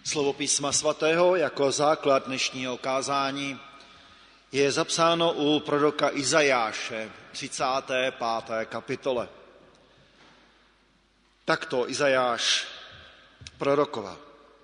Slovo písma svatého jako základ dnešního kázání je zapsáno u proroka Izajáše, 35. kapitole. Takto Izajáš prorokoval.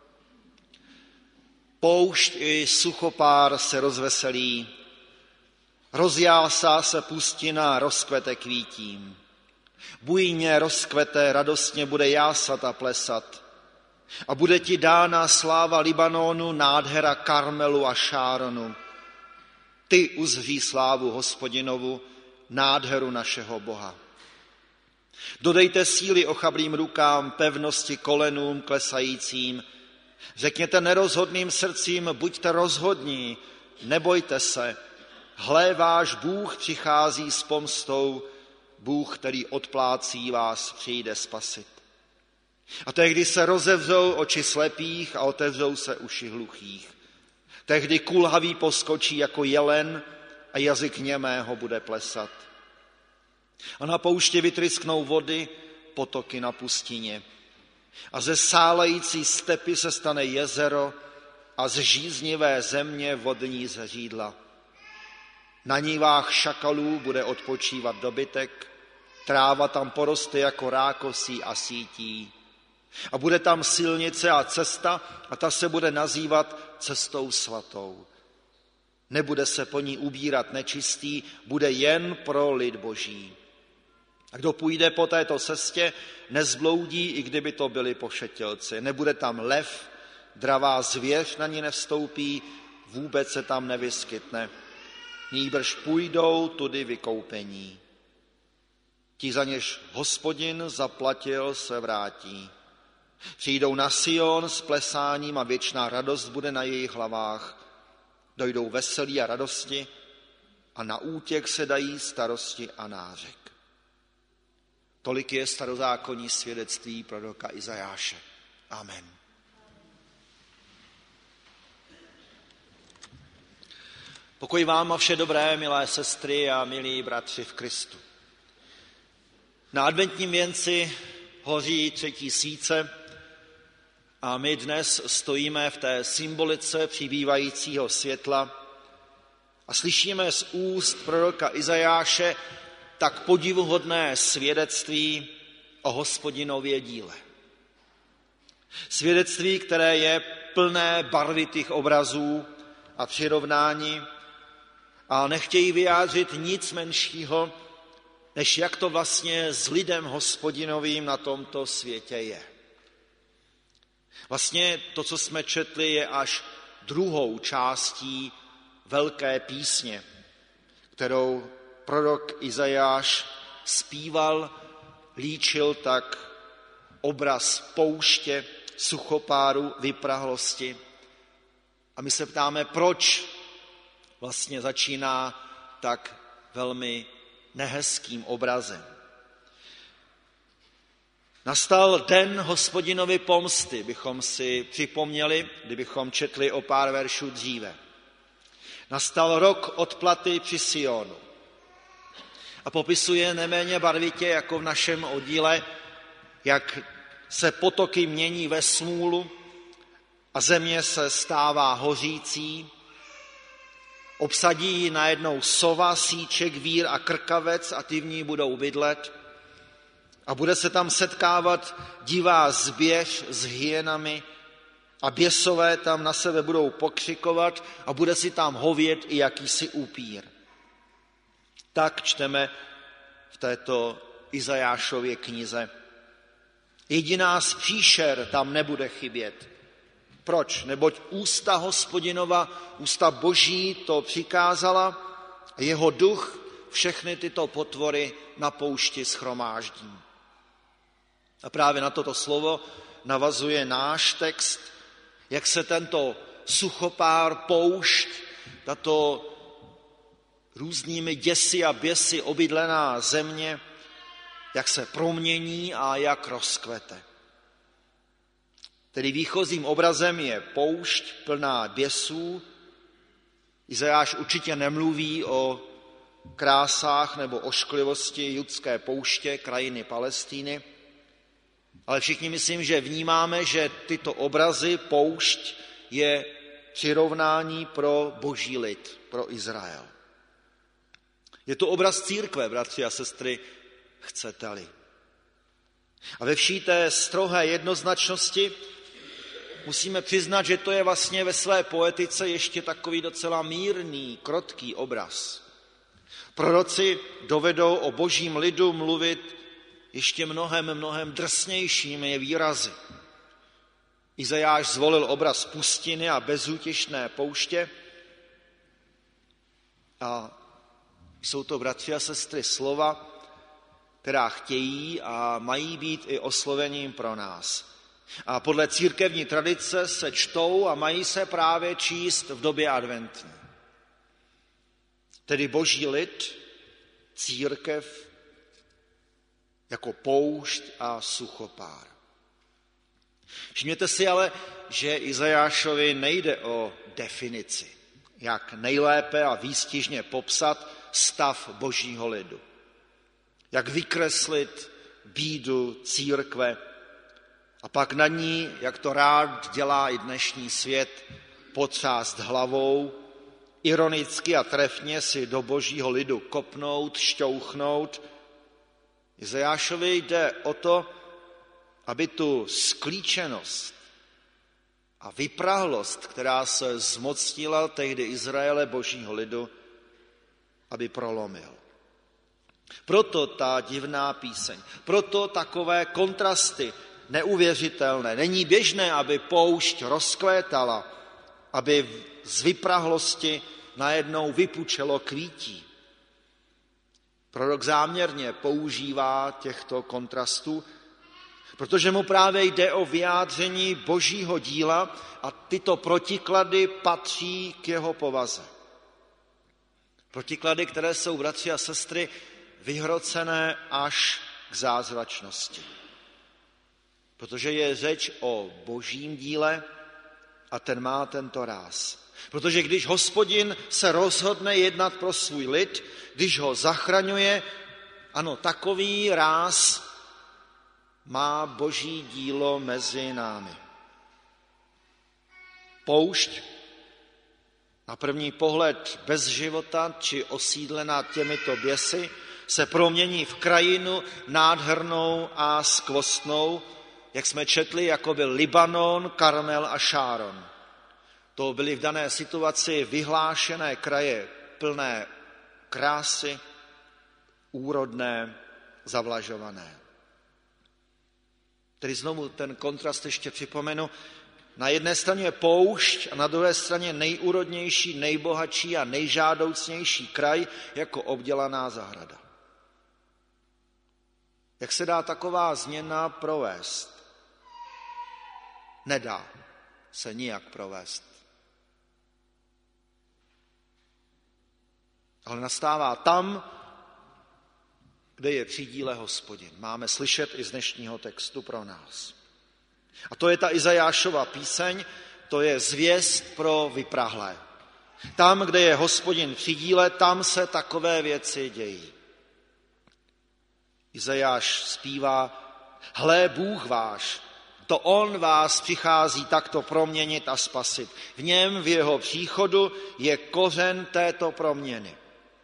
Poušť i suchopár se rozveselí, rozjásá se pustina, rozkvete kvítím. Bujně rozkvete, radostně bude jásat a plesat. A bude ti dána sláva Libanonu, nádhera Karmelu a Šáronu. Ty uzří slávu Hospodinovu, nádheru našeho Boha. Dodejte síly ochablým rukám, pevnosti kolenům klesajícím. Řekněte nerozhodným srdcím, buďte rozhodní, nebojte se. Hle, váš Bůh přichází s pomstou, Bůh, který odplácí vás, přijde spasit. A tehdy se rozevřou oči slepých a otevřou se uši hluchých. Tehdy kulhavý poskočí jako jelen a jazyk němého bude plesat. A na poušti vytrysknou vody, potoky na pustině. A ze sálející stepy se stane jezero a z žíznivé země vodní zeřídla. Na nivách šakalů bude odpočívat dobytek, tráva tam poroste jako rákosí a sítí. A bude tam silnice a cesta a ta se bude nazývat cestou svatou. Nebude se po ní ubírat nečistý, bude jen pro lid boží. A kdo půjde po této cestě, nezbloudí, i kdyby to byli pošetilci. Nebude tam lev, dravá zvěř na ní nevstoupí, vůbec se tam nevyskytne. Nýbrž půjdou tudy vykoupení. Ti, za něž Hospodin zaplatil, se vrátí. Přijdou na Sion s plesáním a věčná radost bude na jejich hlavách. Dojdou veselí a radosti a na útěk se dají starosti a nářek. Tolik je starozákonní svědectví proroka Izajáše. Amen. Pokoj vám a vše dobré, milé sestry a milí bratři v Kristu. Na adventním věnci hoří 3. svíce a my dnes stojíme v té symbolice přibývajícího světla a slyšíme z úst proroka Izajáše tak podivuhodné svědectví o Hospodinově díle. Svědectví, které je plné barvitých obrazů a přirovnání a nechtějí vyjádřit nic menšího, než jak to vlastně s lidem Hospodinovým na tomto světě je. Vlastně to, co jsme četli, je až druhou částí velké písně, kterou prorok Izajáš zpíval, líčil tak obraz pouště, suchopáru, vyprahlosti. A my se ptáme, proč vlastně začíná tak velmi nehezkým obrazem. Nastal den Hospodinovy pomsty, bychom si připomněli, kdybychom četli o pár veršů dříve. Nastal rok odplaty při Sionu. A popisuje neméně barvitě, jako v našem oddíle, jak se potoky mění ve smůlu a země se stává hořící. Obsadí ji najednou sova, síček, vír a krkavec a ty v ní budou bydlet. A bude se tam setkávat divá zvěř s hyenami a běsové tam na sebe budou pokřikovat a bude si tam hovět i jakýsi upír. Tak čteme v této Izajášově knize. Jediná z příšer tam nebude chybět. Proč? Neboť ústa Hospodinova, ústa Boží to přikázala a jeho duch všechny tyto potvory na poušti shromáždí. A právě na toto slovo navazuje náš text, jak se tento suchopár, poušť, tato různými děsy a běsy obydlená země, jak se promění a jak rozkvete. Tedy výchozím obrazem je poušť plná běsů. Izajáš určitě nemluví o krásách nebo ošklivosti judské pouště, krajiny Palestíny, Ale všichni myslím, že vnímáme, že tyto obrazy, poušť, je přirovnání pro boží lid, pro Izrael. Je to obraz církve, bratři a sestry, chcete-li. A ve vší té strohé jednoznačnosti musíme přiznat, že to je vlastně ve své poetice ještě takový docela mírný, krotký obraz. Proroci dovedou o božím lidu mluvit ještě mnohem drsnějšími výrazy. Izajáš zvolil obraz pustiny a bezútěšné pouště a jsou to, bratři a sestry, slova, která chtějí a mají být i oslovením pro nás. A podle církevní tradice se čtou a mají se právě číst v době adventní. Tedy boží lid, církev, jako poušť a suchopár. Všimněte si ale, že Izajášovi nejde o definici, jak nejlépe a výstižně popsat stav božího lidu. Jak vykreslit bídu církve a pak na ní, jak to rád dělá i dnešní svět, potřást hlavou, ironicky a trefně si do božího lidu kopnout, šťouchnout. Izajášovi jde o to, aby tu sklíčenost a vyprahlost, která se zmocnila tehdy Izraele, božího lidu, aby prolomil. Proto ta divná píseň, proto takové kontrasty neuvěřitelné. Není běžné, aby poušť rozkvétala, aby z vyprahlosti najednou vypučelo kvítí. Prorok záměrně používá těchto kontrastů, protože mu právě jde o vyjádření božího díla a tyto protiklady patří k jeho povaze. Protiklady, které jsou, bratři a sestry, vyhrocené až k zázračnosti. Protože je řeč o božím díle a ten má tento ráz. Protože když Hospodin se rozhodne jednat pro svůj lid, když ho zachraňuje, ano, takový ráz má boží dílo mezi námi. Poušť, na první pohled bez života či osídlená těmito běsy, se promění v krajinu nádhernou a skvostnou, jak jsme četli, jako byl Libanon, Karmel a Šáron. To byly v dané situaci vyhlášené kraje, plné krásy, úrodné, zavlažované. Tedy znovu ten kontrast ještě připomenu. Na jedné straně je poušť a na druhé straně nejúrodnější, nejbohatší a nejžádoucnější kraj jako obdělaná zahrada. Jak se dá taková změna provést? Nedá se nijak provést. Ale nastává tam, kde je při díle Hospodin. Máme slyšet i z dnešního textu pro nás. A to je ta Izajášova píseň, to je zvěst pro vyprahlé. Tam, kde je Hospodin při díle, tam se takové věci dějí. Izajáš zpívá: Hle, Bůh váš, to on vás přichází takto proměnit a spasit. V něm, v jeho příchodu, je kořen této proměny.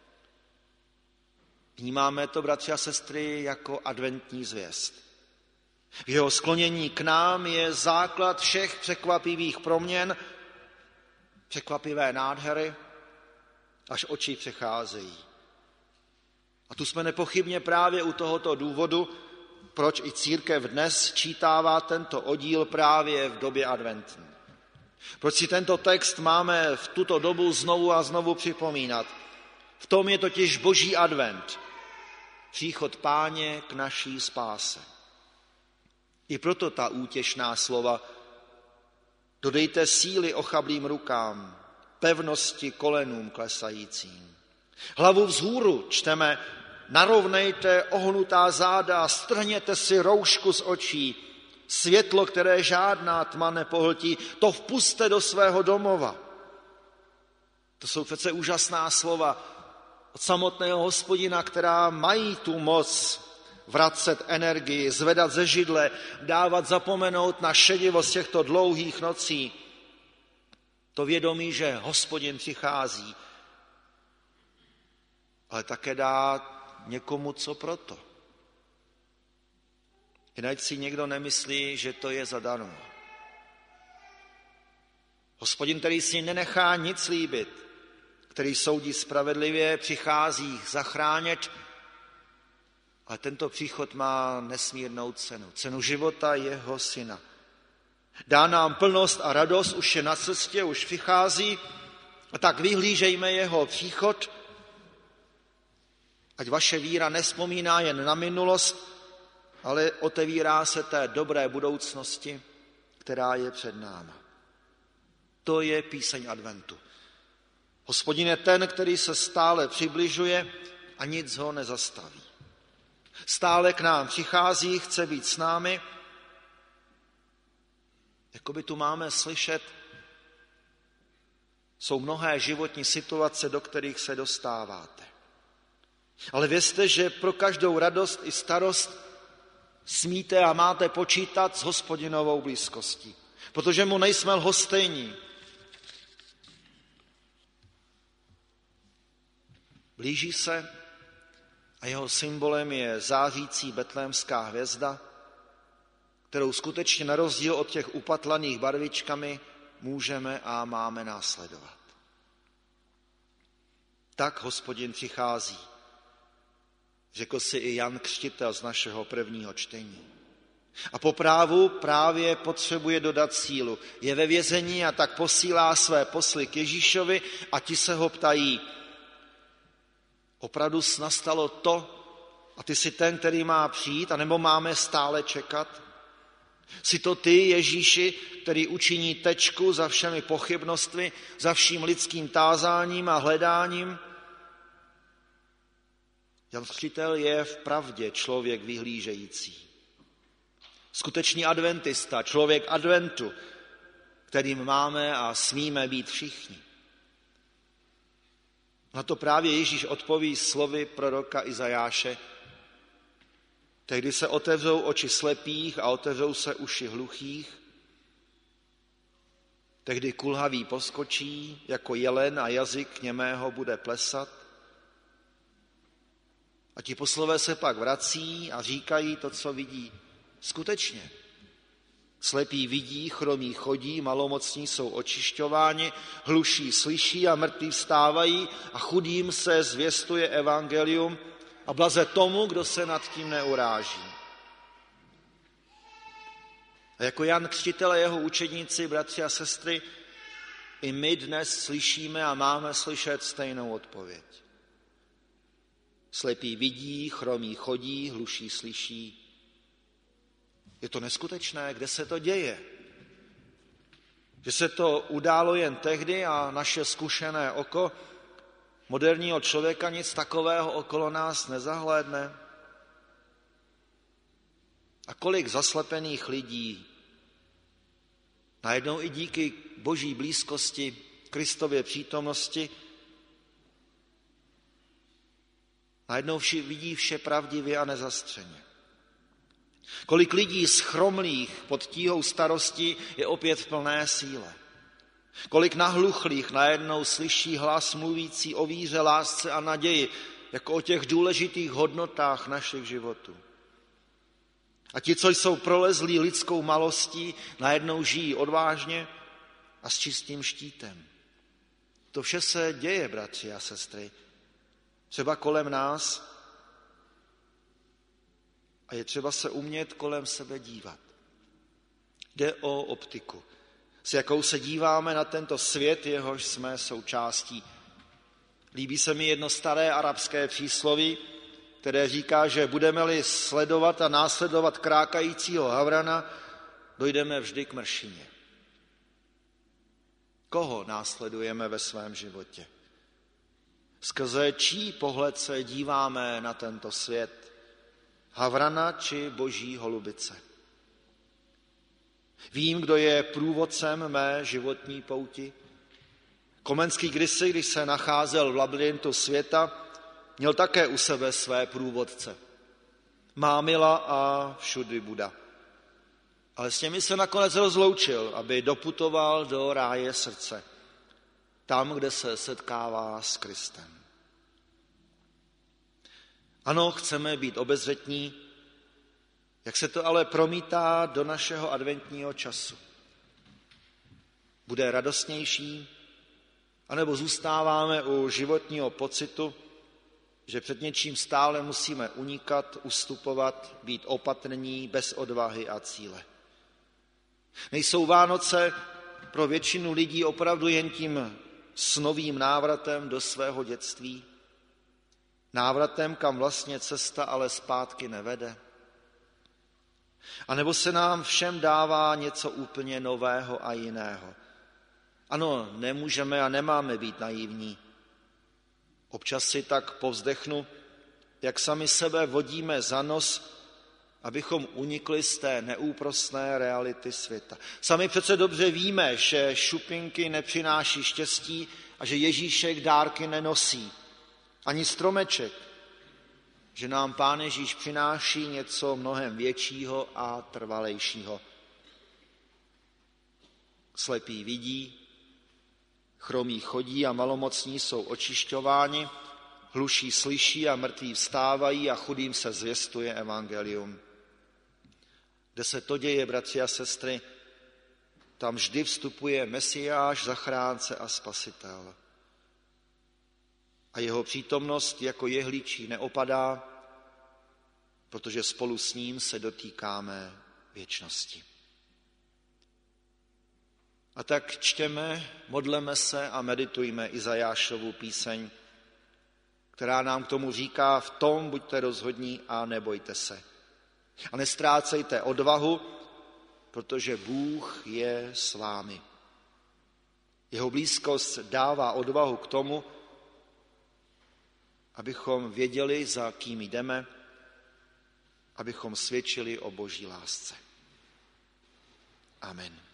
Vnímáme to, bratři a sestry, jako adventní zvěst. V jeho sklonění k nám je základ všech překvapivých proměn, překvapivé nádhery, až oči přecházejí. A tu jsme nepochybně právě u tohoto důvodu, proč i církev dnes čítává tento oddíl právě v době adventní. Proč si tento text máme v tuto dobu znovu a znovu připomínat. V tom je totiž boží advent, příchod Páně k naší spáse. I proto ta útěšná slova: dodejte síly ochablým rukám, pevnosti kolenům klesajícím. Hlavu vzhůru, čteme, narovnejte ohnutá záda, strhněte si roušku z očí, světlo, které žádná tma nepohltí, to vpusťte do svého domova. To jsou přece úžasná slova od samotného Hospodina, která mají tu moc vracet energii, zvedat ze židle, dávat zapomenout na šedivost těchto dlouhých nocí. To vědomí, že Hospodin přichází, ale také dá někomu co proto. Jinak si někdo nemyslí, že to je zadarmo. Hospodin, který si nenechá nic líbit, který soudí spravedlivě, přichází zachránit, ale tento příchod má nesmírnou cenu. Cenu života jeho syna. Dá nám plnost a radost, už je na cestě, už přichází, a tak vyhlížejme jeho příchod, ať vaše víra nevzpomíná jen na minulost, ale otevírá se té dobré budoucnosti, která je před náma. To je píseň adventu. Hospodin je ten, který se stále přibližuje a nic ho nezastaví. Stále k nám přichází, chce být s námi. Jakoby tu máme slyšet, jsou mnohé životní situace, do kterých se dostáváte. Ale vězte, že pro každou radost i starost smíte a máte počítat s Hospodinovou blízkostí, protože mu nejsme lhostejní. Blíží se a jeho symbolem je zářící betlémská hvězda, kterou skutečně na rozdíl od těch upatlaných barvičkami můžeme a máme následovat. Tak Hospodin přichází, řekl si i Jan Křtitel z našeho prvního čtení. A po právu právě potřebuje dodat sílu. Je ve vězení a tak posílá své posly k Ježíšovi a ti se ho ptají, opravdu nastalo to a ty jsi ten, který má přijít, anebo máme stále čekat? Jsi to ty, Ježíši, který učiní tečku za všemi pochybnostmi, za vším lidským tázáním a hledáním? Jan Křtitel je vpravdě člověk vyhlížející. Skutečný adventista, člověk adventu, kterým máme a smíme být všichni. Na to právě Ježíš odpoví slovy proroka Izajáše. Tehdy se otevřou oči slepých a otevřou se uši hluchých. Tehdy kulhavý poskočí jako jelen a jazyk němého bude plesat. A ti poslové se pak vrací a říkají to, co vidí. Skutečně. Slepí vidí, chromí chodí, malomocní jsou očišťováni, hluší slyší a mrtví vstávají a chudým se zvěstuje evangelium a blaze tomu, kdo se nad tím neuráží. A jako Jan Křtitel a jeho učedníci, bratři a sestry, i my dnes slyšíme a máme slyšet stejnou odpověď. Slepí vidí, chromí chodí, hluší slyší. Je to neskutečné, kde se to děje? Že se to událo jen tehdy a naše zkušené oko moderního člověka nic takového okolo nás nezahlédne? A kolik zaslepených lidí najednou i díky boží blízkosti, Kristově přítomnosti, najednou vidí vše pravdivě a nezastřeně. Kolik lidí schromlých pod tíhou starosti je opět v plné síle. Kolik nahluchlých najednou slyší hlas mluvící o víře, lásce a naději, jako o těch důležitých hodnotách našich životů. A ti, co jsou prolezlí lidskou malostí, najednou žijí odvážně a s čistým štítem. To vše se děje, bratři a sestry, třeba kolem nás, a je třeba se umět kolem sebe dívat. Jde o optiku, s jakou se díváme na tento svět, jehož jsme součástí. Líbí se mi jedno staré arabské přísloví, které říká, že budeme-li sledovat a následovat krákajícího havrana, dojdeme vždy k mršině. Koho následujeme ve svém životě? Skrze čí pohled se díváme na tento svět? Havrana či boží holubice? Vím, kdo je průvodcem mé životní pouti. Komenský kdysi, když se nacházel v labyrintu světa, měl také u sebe své průvodce. má mila a všudy Buda. Ale s těmi se nakonec rozloučil, aby doputoval do ráje srdce, tam, kde se setkává s Kristem. Ano, chceme být obezřetní, jak se to ale promítá do našeho adventního času. Bude radostnější, anebo zůstáváme u životního pocitu, že před něčím stále musíme unikat, ustupovat, být opatrní, bez odvahy a cíle. Nejsou Vánoce pro většinu lidí opravdu jen tím snovým návratem do svého dětství? Návratem, kam vlastně cesta ale zpátky nevede? A nebo se nám všem dává něco úplně nového a jiného? Ano, nemůžeme a nemáme být naivní. Občas si tak povzdechnu, jak sami sebe vodíme za nos, abychom unikli z té neúprosné reality světa. Sami přece dobře víme, že šupinky nepřináší štěstí a že Ježíšek dárky nenosí, ani stromeček, že nám Pán Ježíš přináší něco mnohem většího a trvalejšího. Slepí vidí, chromí chodí a malomocní jsou očišťováni, hluší slyší a mrtví vstávají a chudým se zvěstuje evangelium. Kde se to děje, bratři a sestry, tam vždy vstupuje Mesiáš, zachránce a spasitel. A jeho přítomnost jako jehličí neopadá, protože spolu s ním se dotýkáme věčnosti. A tak čteme, modleme se a meditujme Izajášovu píseň, která nám k tomu říká: v tom buďte rozhodní a nebojte se. A nestrácejte odvahu, protože Bůh je s vámi. Jeho blízkost dává odvahu k tomu, abychom věděli, za kým jdeme, abychom svědčili o Boží lásce. Amen.